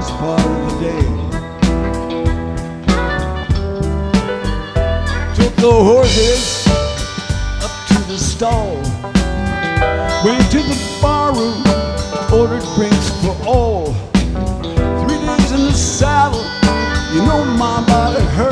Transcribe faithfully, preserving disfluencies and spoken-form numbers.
last part of the day. Took the horses up to the stall, went to the barroom, ordered drinks for all. Three days in the saddle, you know my body hurt.